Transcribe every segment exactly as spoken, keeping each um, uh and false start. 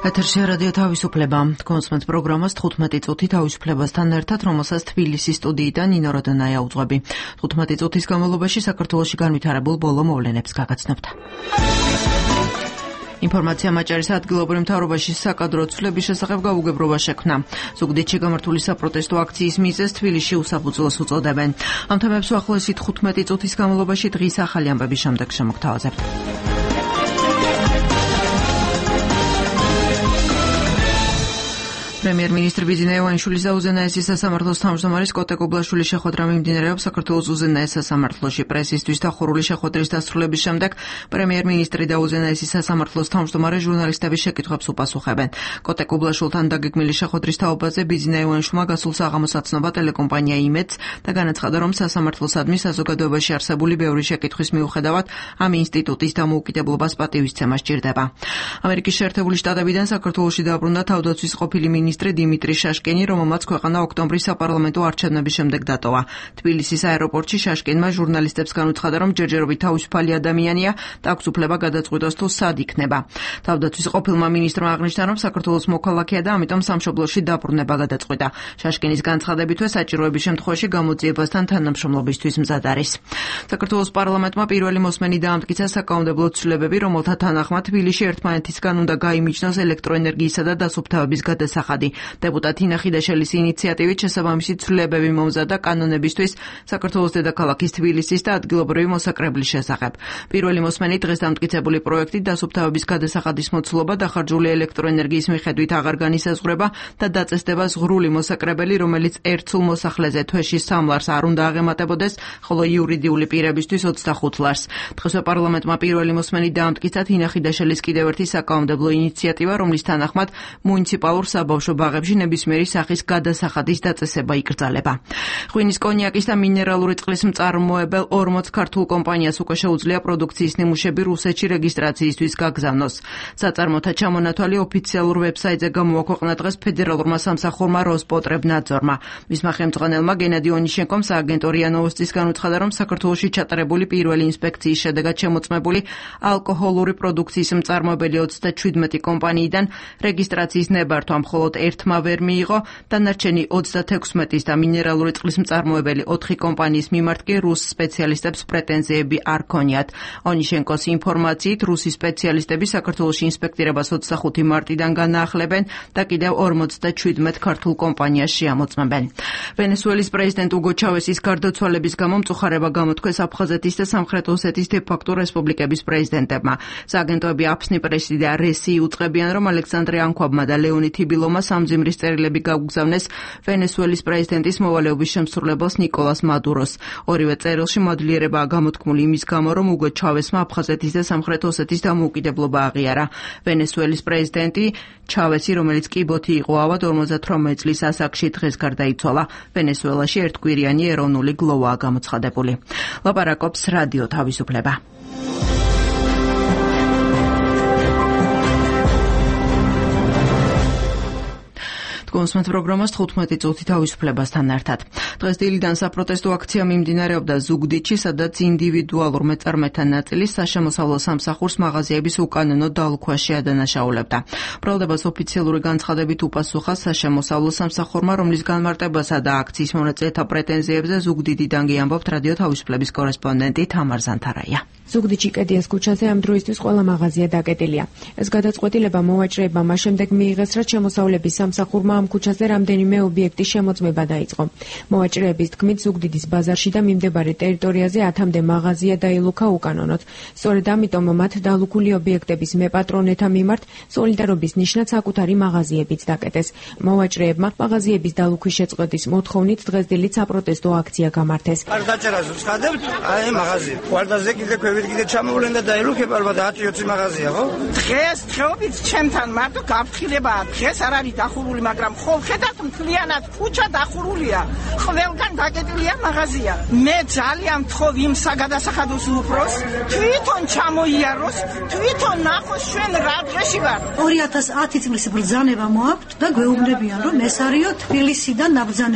ეთერში რადიო თავისუფლება. კონსმენთ პროგრამას თხუთმეტი წუთი თავისუფლებასთან ერთად, რომელსაც თბილისის სტუდიიდან ნინო როდონაია უძღვები. თხუთმეტი წუთის განმავლობაში საქართველოში განვითარებულ ბოლო მოვლენებს გაგაცნობთ. ინფორმაცია მაჭარის ადგილობრივ მთავრობაში საკადრო ცვლების შესახებ გაუგებრობა შექმნა. ზუგდიდში გამართული საპროტესტო აქციის მიზეზს თბილისში უსაფუძვლოს უწოდებენ. ამ თემებს უახლოესი თხუთმეტი წუთის განმავლობაში დღის ახალი ამბების შემდეგ შემოგთავაზებთ. პრემიერ-მინისტრი ბიძინა ივანიშვილის და უზენაესის სასამართლოს თავმჯდომარის კოტე კუბლაშვილის შეხვედრა მიმდინარეობს საქართველოს უზენაეს სასამართლოში. პრესისთვის დახურული შეხვედრის დასრულების შემდეგ პრემიერ-მინისტრი და უზენაესის სასამართლოს თავმჯდომარე ჟურნალისტების შეკითხვებს უპასუხებენ. კოტე კუბლაშვილთან დაგეგმილი შეხვედრის თაობაზე ბიძინა ივანიშვილმა გასულ საღამოს აცნობა ტელეკომპანია იმედს და განაცხადა, რომ სასამართლოსადმი საზოგადოებაში არსებული ბევრი შეკითხვის მიუხედავად ამ ინსტიტუტის დამოუკიდებლობას პატივისცემა სჭირდება. ამერიკის შეერთებული შტატებიდან საქართველოში დაბრუნდა თავდაცვის ყოფილი მინისტრი დიმიტრი შაშკინი, რომელმაც ქვეყანა ოქტომბრის საპარლამენტო არჩევნების შემდეგ დატოვა. თბილისის აეროპორტში შაშკინმა ჟურნალისტებს განუცხადა, რომ ჯერჯერობით თავისუფალი ადამიანია და აქვს უფლება გადაწყვიტოს თუ სად იქნება. თავდაცვის ყოფილმა მინისტრმა აღნიშნა, რომ საქართველოს მოქალაქეა და ამიტომ სამშობლოში დაბრუნება გადაწყვიტა. შაშკინის განცხადებითვე საჭიროების შემთხვევაში გამოძიებასთან თანამშრომლობისთვის მზად არის. საქართველოს პარლამენტმა პირველი მოსმენი დაამტკიცა საკანონმდებლო ცვლილებები, რომელთა თანახმად თბილისში ერთმანეთისგან უნდა გაიმიჯნოს ელექტროენერგიისა და დასუფთავების გადასახადი. დეპუტატი ნახიდაშელის ინიციატივით შესაბამისი ცვლილებები მომზადდა კანონებისთვის საქართველოს დედაქალაქის თბილისის და ადგილობრივი მოსაკრებლის შესახებ. პირველი მოსმენი დღეს დამტკიცებული პროექტით დასუფთავების გადასახადის მოცულობა დახარჯული ელექტროენერგიის მიხედვით აღარ განისაზღვრება და დაწესდება ზღვრული მოსაკრებელი, რომელიც ერთ სულ მოსახლეზე თვეში სამ ლარს არ უნდა აღემატებოდეს, ხოლო იურიდიული პირებისთვის ოცდახუთ ლარს. დღესვე პარლამენტმა პირველი მოსმენი დაამტკიცა ინახიდაშელის კიდევ ერთი საკანონმდებლო ინიციატივა, რომლის თანახმად მუნიციპალურ საბავშვო ბაღებში ნებისმიერი სახის გადასახადის დაწესება იკრძალება. ღვინის, კონიაკის და მინერალური წყლის მწარმოებელ ორმოც ქართულ კომპანიას უკვე შეუძლია პროდუქციის ნიმუშები რუსეთში რეგისტრაციისთვის გაგზავნოს. საწარმოთა ჩამონათვალი ოფიციალურ ვებსაიტზე გამოაქვეყნა დღეს ფედერალურმა სამსახურმა როსპოტრებნაძორმა. მისმა ხელმძღვანელმა გენადი ონიშენკომ სააგენტო რია ნოვოსტის განუცხადა, რომ საქართველოში ჩატარებული პირველი ინსპექციის შედეგად შემოწმებული ალკოჰოლური პროდუქციის მწარმოებელი ოცდაჩვიდმეტი კომპანიიდან რეგისტრაციის ნებართვა მხოლოდ ერთმა ვერ მიიღო, დანარჩენი ოცდათექვსმეტის და მინერალური წყლის მწარმოებელი ოთხი კომპანიის მიმართ კი რუს სპეციალისტებს პრეტენზიები არ ქონიათ. ონიშენკოს ინფორმაციით, რუსი სპეციალისტები საქართველოში ინსპექტირებას ოცდახუთი მარტიდან განაახლებენ და კიდევ ორმოცდაჩვიდმეტ ქართულ კომპანიას შეამოწმებენ. ვენესუელის პრეზიდენტ უგო ჩავესის გარდაცვალების გამო მწუხარება გამოთქვეს აფხაზეთის და სამხრეთ ოსეთის დე-ფაქტო რესპუბლიკების პრეზიდენტებმა. სააგენტოები აფსნი პრესი და რესი უწყებიან, რომ ალექსანდრე ანქვაბმა და ლეონი თიბილომა სამძიმრის წერილები გაუგზავნეს ვენესუელის პრეზიდენტის მოვალეობის შემსრულებელს ნიკოლას მადუროს. ორივე წერილში მადლიერებაა გამოთქმული იმის გამო, რომ უგო ჩავესმა აფხაზეთის და სამხრეთ ოსეთის დამოუკიდებლობა აღიარა. ვენესუელის პრეზიდენტი ჩავესი, რომელიც კიბოთი იყო ავად ორმოცდათვრამეტ წლის ასაკში, დღეს გარდაიცვალა. ვენესუელაში ერთკვირიანი ეროვნული გლოვაა გამოცხადებული. ლაპარაკობს რადიო თავისუფლება. კონსმენთ პროგრამას თხუთმეტი წუთი თავისუფლებასთან ერთად. დღეს დილიდან საპროტესტო აქცია მიმდინარეობდა ზუგდიდში, სადაც ინდივიდუალურ მეწარმეთა ნაწილი საშემოსავლო სამსახურს მაღაზიების უკანონო დალუქვაში ადანაშაულებდა. ბრალდებას ოფიციალური განცხადებით უპასუხა საშემოსავლო სამსახურმა, რომლის განმარტებასა და აქციის მონაწილეთა პრეტენზიებზე ზუგდიდიდან გიამბობთ რადიო თავისუფლების კორესპონდენტი თამარ ზანთარაია. ზუგდიდში კედიას ქუჩაზე ამ დროისთვის ყველა მაღაზია დაკეტილია. ეს გადაწყვეტილება მოვაჭრეებმა მას შემდეგ მიიღეს, რაც შემოსავლების სამსახურმა ამ ქუჩაზე რამდენიმე ობიექტის შემოწმება დაიწყო. მოვაჭრეების თქმით, ზუგდიდის ბაზარში და მიმდებარე ტერიტორიაზე ათამდე მაღაზია დაილუქა უკანონოდ. სწორედ ამიტომ მათ დალუქული ობიექტების მეპატრონეთა მიმართ სოლიდარობის ნიშნად საკუთარი მაღაზიებიც დაკეტეს. მოვაჭრეებმა მაღაზიების დალუქვის შეწყვეტის მოთხოვნით დღეს დილით საპროტესტო აქცია გამართეს. არ დაჭერას ვსხადებთ, აი მაღაზია. ვარდაზე კიდე ქვევით კიდე ჩამოვლენ და დაილუქება ალბათ ათი ოცი მაღაზია, ხო? დღეს დღეობით ჩემთან მარტო გაფრთხილებაა. დღეს არ არის დახურული, მაგრამ ხო ხედავთ მთლიანად ქუჩა დახურულია. ყველგან დაკეტილია მაღაზია. მე ძალიან მთხოვ იმ საგადასახადოს უფროს, თვითონ ჩამოიაროს, თვითონ ნახოს ჩვენ რა დღეში ვართ. ორი ათას ათი წლის ბრძანება მოაქვთ და გვეუბნებიან, რომ ეს არისო თბილისიდან ნაბრძანებია.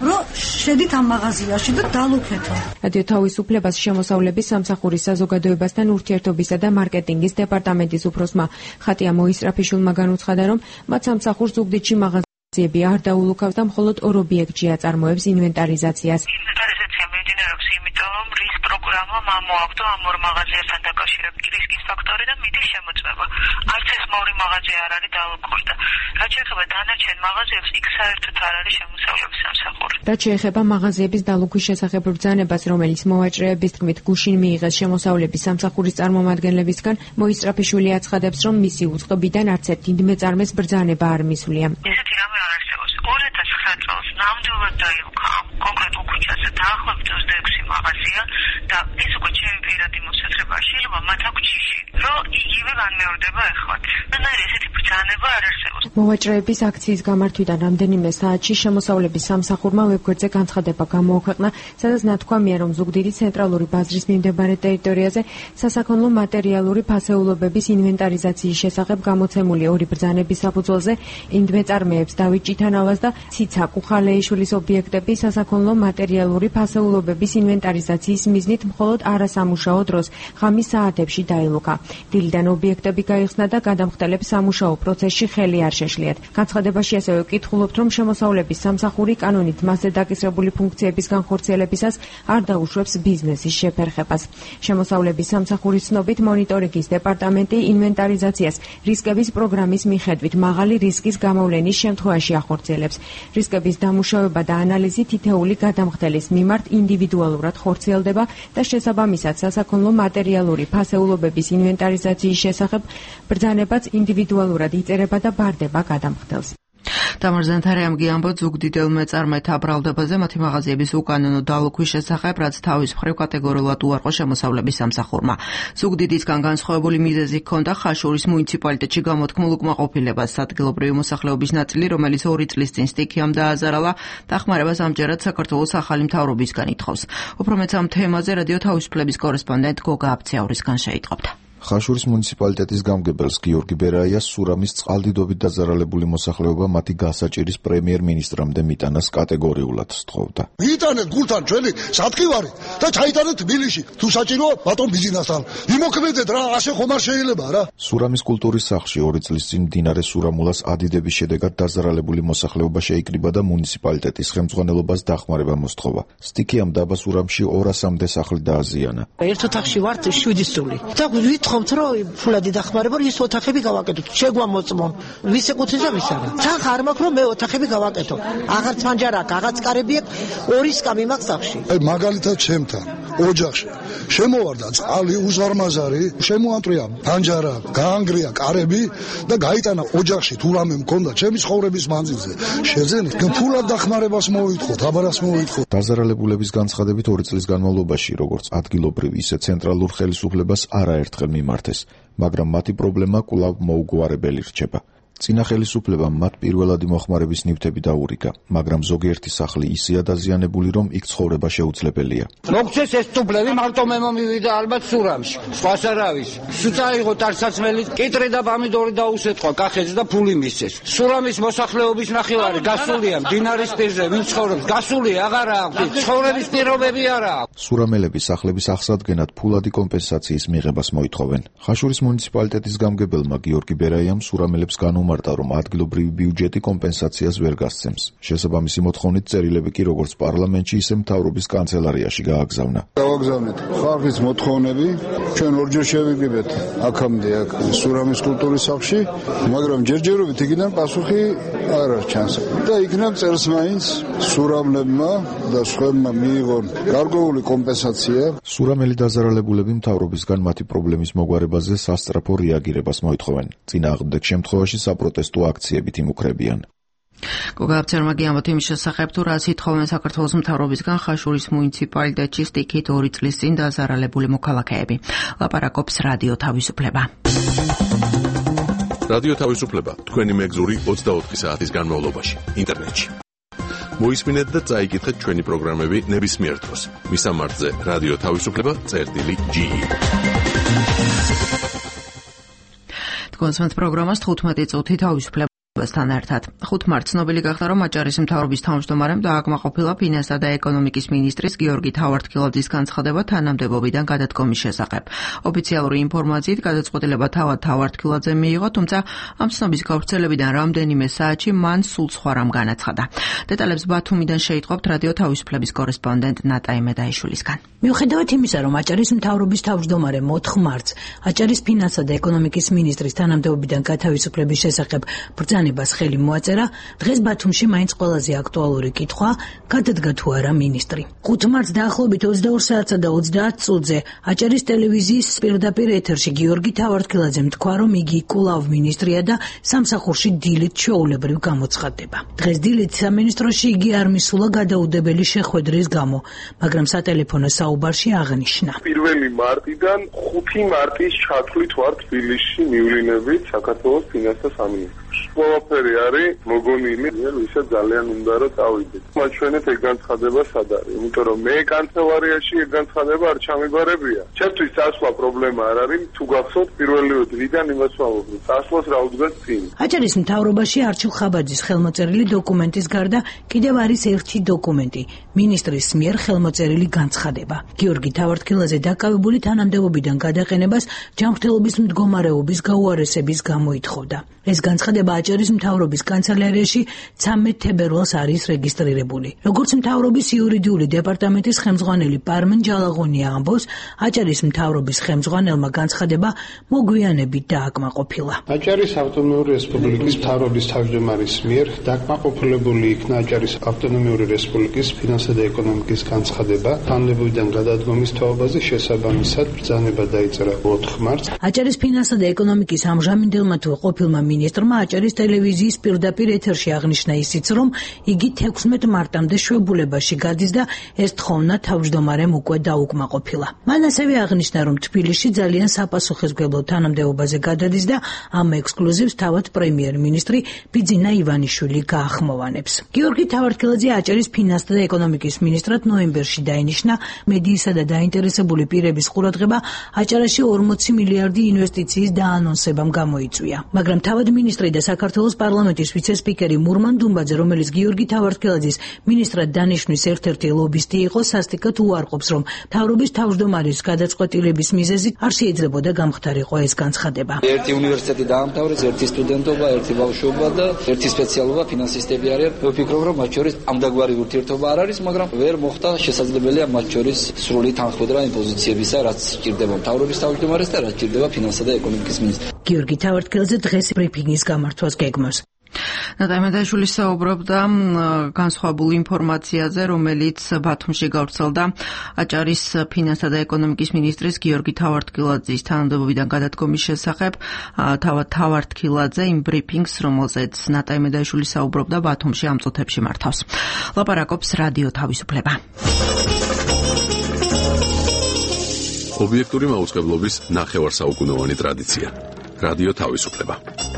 რომ შედით ამ მაღაზიაში და დალუქეთო. რადიო თავისუფლებას შემოსავლების სამსახურის საზოგადოებასთან ურთიერთობისა და მარკეტინგის დეპარტამენტის უფროსმა ხატია მოისტრაფიშვილმა განუცხადა, რომ მათ სამსახურს ზუგდიდში მაღაზიები არ დაულუქავს და მხოლოდ ორ ობიექტში აწარმოებს ინვენტარიზაციას. ინვენტარიზაცია მიმდინარეობს, იმიტომ რომ რისკ პროგრამა მოაქვს ამ ორ მაღაზიასთან დაკავშირებით რისკის ფაქტორი და მიდის შემოწმება. არც ეს ორი მაღაზია არ არის დალუქული და რაც შეეხება დანარჩენ მაღაზიებს, იქ საერთოდ არ არის შემოსავლების სამსახური. რაც შეეხება მაღაზიების დალუქვის შესახებ ბრძანებას, რომელიც მოვაჭრეების თქმით გუშინ მიიღეს შემოსავლების სამსახურის წარმომადგენლებისგან, მოისტრაფიშვილი აცხადებს, რომ მისი უწყობიდან არც ერთ ინდმეწარმეს ბრძანება არ მისვლია. ესეთი რამე არ არსებობს. ორი ათას ცხრა წელს ნამდვილად დაილუქა კონკრეტულ ქუჩაზე დაახლოებით ოცდაექვსი მაღაზია და ეს უკვე ჩემი პირადი მოსაზრება შეიძლება მათ აქვს ჯიში, რომ იგივე განმეორდება ეხლაც. რანაირი ესეთი ბრძანება არ არსებობს. მოვაჭრეების აქციის გამართვიდან რამდენიმე საათში შემოსავლების სამსახურმა ვებგვერდზე განცხადება გამოუქვეყნა, სადაც ნათქვამია, რომ ზუგდიდის ცენტრალური ბაზრის მიმდებარე ტერიტორიაზე სასაქონლო მატერიალური ფასეულობების ინვენტარიზაციის შესახებ გამოცემული ორი ბრძანების საფუძველზე ინდმეწარმეებს დავით ჭითანავას და ციცა კუხალეიშვილის ობიექტები სასაქონლო მატერიალური ფასეულობების ინვენტარიზაციის მიზნით მხოლოდ არასამუშაო დროს ღამის საათებში დაილუქა. დილიდან ობიექტები გაიხსნა და გადამხდელებს სამუშაო პროცესში ხელი არ შეშლიათ. განცხადებაში ასევე ვკითხულობთ, რომ შემოსავლების სამსახური კანონით მასზე დაკისრებული ფუნქციების განხორციელებისას არ დაუშვებს ბიზნესის შეფერხებას. შემოსავლების სამსახურის ცნობით მონიტორინგის დეპარტამენტი ინვენტარიზაციას რისკების პროგრამის მიხედვით მაღალი რისკის გამოვლენის შემთხვევაში ახორციელებს. რისკების დამუშავება და ანალიზი თითეული გადამხდელის მიმართ ინდივიდუალურად ხორციელდება და შესაბამისად სასაქონლო მატერიალური ფასეულობების ინვენტარიზაციის შესახებ ბრძანებაც ინდივიდუალურად იწერება და ბარდება გადამხდელს. თამარ ზანთარიამ გიამბოთ ზუგდიდელ მეწარმეთა ბრალდებაზე მათი მაღაზიების უკანონო დალუქვის შესახებ, რაც თავის მხრივ კატეგორიულად უარყო შემოსავლების სამსახურმა. ზუგდიდისგან განსხვავებული მიზეზი ჰქონდა ხაშურის მუნიციპალიტეტში გამოთქმულ უკმაყოფილებას. ადგილობრივი მოსახლეობის ნაწილი, რომელიც ორი წლის წინ სტიქიამ დააზარალა, დახმარებას ამჯერად საქართველოს ახალი მთავრობისგან ითხოვს. უფრო მეც ამ თემაზე რადიო თავისუფლების კორესპონდენტ გოგა აბციაურისგან შეიტყობთ. ხაშურის მუნიციპალიტეტის გამგებელს გიორგი ბერაიას სურამის წყალდიდობით დაზარალებული მოსახლეობა მათი გასაჭირის პრემიერ-მინისტრამდე მიტანას კატეგორიულად სთხოვდა. მიტანეთ გულთან ჩვენი სათქივარი და ჩაიტანეთ თბილისში. თუ საჭიროა ბატონ ბიზნესთან. იმოქმედეთ რა, ასე ხომ არ შეიძლება რა. სურამის კულტურის სახლში ორი წლის წინ მდინარე სურამულას ადიდების შედეგად დაზარალებული მოსახლეობა შეიკრიბა და მუნიციპალიტეტის ხელმძღვანელობას დახმარება მოსთხოვა. სტიქიამ დაბა სურამში ორასამდე სახლი დააზიანა. ერთ ოთახში ვართ შვიდი სული. და ვითხოვთ რომ ფულადი დახმარება ის ოთახები გავაკეთოთ. შეგვამოწმონ. ვის ეკუთვნის და ვის არა. თან არ მაქვს რომ მე ოთახები გავაკეთო. აღარც მანჯარა აქვს, აღარც კარები აქვს, ორი სკამი მაქვს სახში. აი მაგალითად ჩემთან ოჯახში შემოვარდა წყალი უზარმაზარი, შემოანტრია მანჯარა, გაანგრია კარები და გაიტანა ოჯახში თუ რამე მქონდა ჩემი ცხოვრების მანძილზე. შეძენით ფულად დახმარებას მოვითხოთ, აბარას მოვითხოთ. დაზარალებულების განცხადებით ორი წლის განმავლობაში, როგორც ადგილობრივ, ისე ცენტრალურ ხელისუფლებას არაერთხელ მიმართეს, მაგრამ მათი პრობლემა კვლავ მოუგვარებელი რჩება. წინა ხელისუფლებამ მათ პირველადი მოხმარების ნივთები დაურიგა, მაგრამ ზოგიერთი სახლი ისეა დაზიანებული, რომ იქ ცხოვრება შეუძლებელია. მოგცეს ეს თუფლები მარტო მე მომივიდა ალბათ სურამში. სხვას არ არის. სუწაიღო ტარსაცმელი, კიტრი და პამიდორი დაუსეთყვა კახეთს და ფული მისცეს. სურამის მოსახლეობის ნახევარი გასულია მდინარის პირზე, ვინ ცხოვრობს? გასულია აღარა აქვს. ცხოვრების პირობები არა აქვს. სურამელები სახლების აღსადგენად ფულადი კომპენსაციის მიღებას მოითხოვენ. ხაშურის მუნიციპალიტეტის გამგებელმა გიორგი ბერაიამ სურამელებს განუმარტა რომ ადგილობრივი ბიუჯეტი კომპენსაციას ვერ გასცემს. შესაბამისი მოთხოვნით წერილები კი როგორც პარლამენტში, ისე მთავრობის კანცელარიაში გააგზავნა. გავაგზავნეთ ხალხის მოთხოვნები, ჩვენ ორჯერ შევიგებეთ აქამდე აქ სურამის კულტურის სახლში, მაგრამ ჯერჯერობით იქიდან პასუხი არ არჩანს. და იქნებ წერს მაინც სურამლებმა და სხვებმა მიიღონ გარკვეული კომპენსაცია. სურამელი დაზარალებულები მთავრობისგან მათი პრობლემის მოგვარებაზე სასწრაფო რეაგირებას მოითხოვენ. წინააღმდეგ შემთხვევაში საპროტესტო აქციებით იმუქრებიან. გოგა აბციაურმა გიამბოთ იმის შესახებ, თუ რას ითხოვენ საქართველოს მთავრობისგან ხაშურის მუნიციპალიტეტში სტიქით ორი წლის წინ დაზარალებული მოქალაქეები. ლაპარაკობს რადიო თავისუფლება. რადიო თავისუფლება თქვენი მეგზური ოცდაოთხი საათის განმავლობაში ინტერნეტში. მოისმინეთ და წაიკითხეთ ჩვენი პროგრამები ნებისმიერ დროს. მისამართზე რადიო თავისუფლება წერტილი ჯი. კონსულტანტ პროგრამას თხუთმეტი წუთი თავისუფლება ბასთან ერთად. ხუთ მარტს ცნობილი გახდა, რომ აჭარის მთავრობის თავმჯდომარემ დააკმაყოფილა ფინანსა და ეკონომიკის მინისტრის გიორგი თავართქილაძის განცხადება თანამდებობიდან გადადგომის შესახებ. ოფიციალური ინფორმაციით გადაწყვეტილება თავად თავართქილაძემ მიიღო, თუმცა ამ ცნობის გავრცელებიდან რამდენიმე საათში მან სულ სხვა რამ განაცხადა. დეტალებს ბათუმიდან შეიტყობთ რადიო თავისუფლების კორესპონდენტ ნატა იმედაიშვილისგან. მიუხედავად იმისა, რომ აჭარის მთავრობის თავმჯდომარემ ოთხ მარტს აჭარის ფინანსა და ეკონომიკის მინისტრის თანამდებობიდან გათავისუფლების შესახებ ბრძანებას ხელი მოაწერა, დღეს ბათუმში მაინც ყველაზე აქტუალური კითხვა გადადგა თუ არა მინისტრი. ხუთ მარტს დაახლოებით ოცდაორ საათსა და ოცდაათ წუთზე აჭარის ტელევიზიის პირდაპირ ეთერში გიორგი თავართქილაძემ თქვა, რომ იგი კვლავ მინისტრია და სამსახურში დილით ჩვეულებრივ გამოცხადდება. დღეს დილით სამინისტროში იგი არ მისულა გადაუდებელი შეხვედრის გამო, მაგრამ სატელეფონო საუბარში აღნიშნა. პირველი მარტიდან ხუთი მარტის ჩათვლით ვარ თბილისში მივლინებით საქართველოს ფინანსთა სამინისტროში. ყველაფერი არის მოგონილი, ვისაც ძალიან უნდა რომ წავიდეთ. მაჩვენეთ ეგ განცხადება სად არის, იმიტომ რომ მე კანცელარიაში ეგ განცხადება არ ჩამიბარებია. ჩემთვის წასვლა პრობლემა არ არის, თუ გახსოვთ პირველი დღიდან იმას ვამბობ, წასვლას რა უდგას წინ. აჭარის მთავრობაში არჩილ ხაბაძის ხელმოწერილი დოკუმენტის გარდა კიდევ არის ერთი დოკუმენტი, მინისტრის მიერ ხელმოწერილი განცხადება. გიორგი თავართქილაძე დაკავებული თანამდებობიდან გადაყენებას ჯანმრთელობის მდგომარეობის გაუარესების გამო ითხოვდა. ეს განცხადება აჭარის მთავრობის კანცელარიაში ცამეტ თებერვალს არის რეგისტრირებული. როგორც მთავრობის იურიდიული დეპარტამენტის ხელმძღვანელი პარმენ ჯალაღონია ამბობს, აჭარის მთავრობის ხელმძღვანელმა განცხადება მოგვიანებით დააკმაყოფილა. აჭარის ავტონომიური რესპუბლიკის მთავრობის თავმჯდომარის მიერ დააკმაყოფილებული იქნა აჭარის ავტონომიური რესპუბლიკის ფინანსა და ეკონომიკის განცხადება თანამდებობიდან გადადგომის თაობაზე შესაბამისად ბრძანება დაიწერა ოთხ მარტს. აჭარის ფინანსა და ეკონომიკის ამჟამინდელმა თუ ყოფილმა მინისტრმა აჭარის ტელევიზიის პირდაპირ ეთერში აღნიშნა ისიც, რომ იგი თექვსმეტ მარტამდე შვებულებაში გადის და ეს თხოვნა თავმჯდომარემ უკვე დაუკმაყოფილა. მან ასევე აღნიშნა, რომ თბილისში ძალიან საპასუხისმგებლო თანამდებობაზე გადადის და ამ ექსკლუზივს თავად პრემიერ-მინისტრი ბიძინა ივანიშვილი გაახმოვანებს. გიორგი თავართქილაძე აჭარის ფინანსთა და ეკონომიკის მინისტრად ნოემბერში დაინიშნა, მედიისა და დაინტერესებული პირების ყურადღება აჭარაში ორმოცი მილიარდი ინვესტიციის დაანონსებამ გამოიწვია. მაგრამ თავად მინისტრი და საქართველოს პარლამენტის ვიცე-სპიკერი მურმან დუმბაძე, რომელიც გიორგი თავართქილაძის მინისტრად დანიშვნის ერთ-ერთი ლობისტი იყო, სასტიკად უარყოფს, რომ მთავრობის თავმჯდომარის გადაწყვეტილების მიზეზი არ შეიძლებოდა გამხდარიყო ეს განცხადება. ერთი უნივერსიტეტი დაამთავრეს, ერთი სტუდენტობა, ერთი ბავშვობა და ერთი სპეციალობა ფინანსისტები არიან. მე ვფიქრობ, რომ მათ შორის ამდაგვარი ურთიერთობა არ არის, მაგრამ ვერ მოხდა შესაძლებელია მათ შორის სრული თანხმობა იმ პოზიციებისა, რაც სჭირდება მთავრობის თავმჯდომარეს და რაც სჭირდება ფინანსა და ეკონომიკის მინისტრს. გიორგი თავართქილაძე დღეს ბრიფინგის გამართვას გეგმავს. ნატა იმედაიშვილი საუბრობდა განსხვავებულ ინფორმაციაზე, რომელიც ბათუმში გავრცელდა აჭარის ფინანსა და ეკონომიკის მინისტრის გიორგი თავართქილაძის თანამდებობიდან გადადგომის შესახებ. თავად თავართქილაძე იმ ბრიფინგს, რომელზეც ნატა იმედაიშვილი საუბრობდა, ბათუმში ამ წუთებში მართავს. ლაპარაკობს რადიო თავისუფლება. ობიექტური მაუწყებლობის ნახევარსაუკუნოვანი ტრადიცია. რადიო თავისუფლება.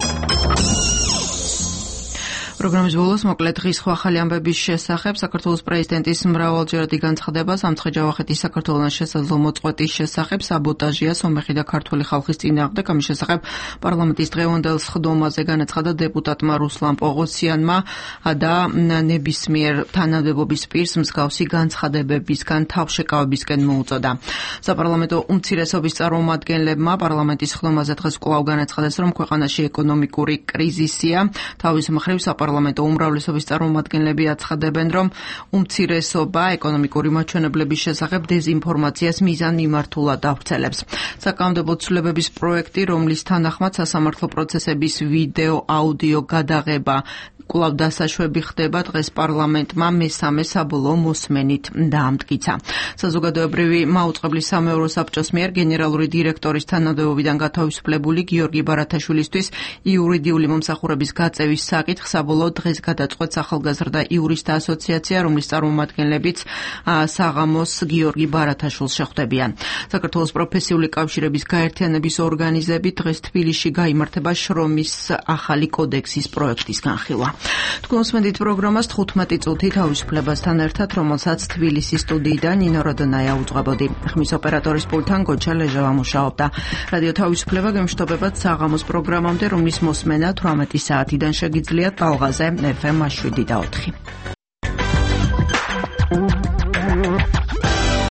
პროგრამის ბოლოს მოკლედ დღის ახალი ამბების შესახებ საქართველოს პრეზიდენტის მრავალჯერადი განცხადება სამცხე-ჯავახეთის საქართველოს შესაძლო მოწყვეტის შესახებ საბოტაჟია სომეხი და ქართული ხალხის წინააღმდეგ. ამის შესახებ პარლამენტის დღევანდელ სხდომაზე განაცხადა დეპუტატმა რუსლან პოღოსიანმა და ნებისმიერ თანამდებობის პირს მსგავსი განცხადებებისგან თავშეკავებისკენ მოუწოდა. საპარლამენტო უმცირესობის წარმომადგენლებმა პარლამენტის სხდომაზე დღეს კვლავ განაცხადეს, რომ ქვეყანაში ეკონომიკური კრიზისია. თავის მხრივ საპარლამენტო უმრავლესობის წარმომადგენლები აცხადებენ, რომ უმცირესობა ეკონომიკური მაჩვენებლების შესახებ დეზინფორმაციას მიზანმიმართულად ავრცელებს. საკანონმდებლო ცვლილებების პროექტი, რომლის თანახმად სასამართლო პროცესების ვიდეო აუდიო გადაღება კვლავ დასაშვები ხდება, დღეს პარლამენტმა მესამე საბოლოო მოსმენით დაამტკიცა. საზოგადოებრივი მაუწყებლის სამეურო საბჭოს მიერ გენერალური დირექტორის თანამდებობიდან გათავისუფლებული გიორგი ბარათაშვილისთვის იურიდიული მომსახურების გაწევის საკითხს საბოლოოდ დღეს გადაწყვეტს ახალგაზრდა იურისტთა ასოციაცია, რომლის წარმომადგენლებიც საღამოს გიორგი ბარათაშვილს შეხვდებიან. საქართველოს პროფესიული კავშირების გაერთიანების ორგანიზებით დღეს თბილისში გაიმართება შრომის ახალი კოდექსის პროექტის განხილვა. თქვენ უსმენთ პროგრამას თხუთმეტი წუთი თავისუფლებასთან ერთად, რომელსაც თბილისის სტუდიიდან ნინო როდონაია უძღვებოდი. ხმის ოპერატორის პულტთან გოჩა ლეჟავა მუშაობდა. რადიო თავისუფლება გემშვიდობებად საღამოს პროგრამამდე, რომლის მოსმენა თვრამეტი საათიდან შეგიძლიათ ტალღაზე ეფ ემ შვიდი და ოთხი.